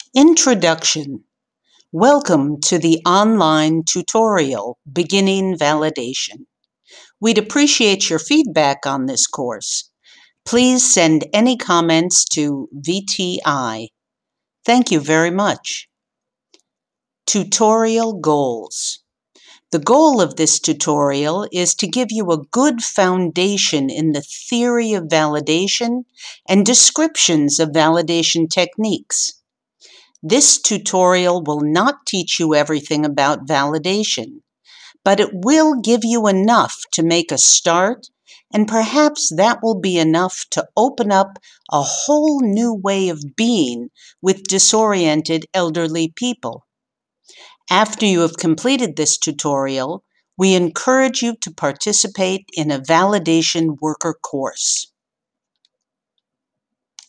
Introduction. Welcome to the online tutorial, Beginning Validation. We'd appreciate your feedback on this course. Please send any comments to VTI. Thank you very much. Tutorial goals. The goal of this tutorial is to give you a good foundation in the theory of validation and descriptions of validation techniques. This tutorial will not teach you everything about validation, but it will give you enough to make a start, and perhaps that will be enough to open up a whole new way of being with disoriented elderly people. After you have completed this tutorial, we encourage you to participate in a validation worker course.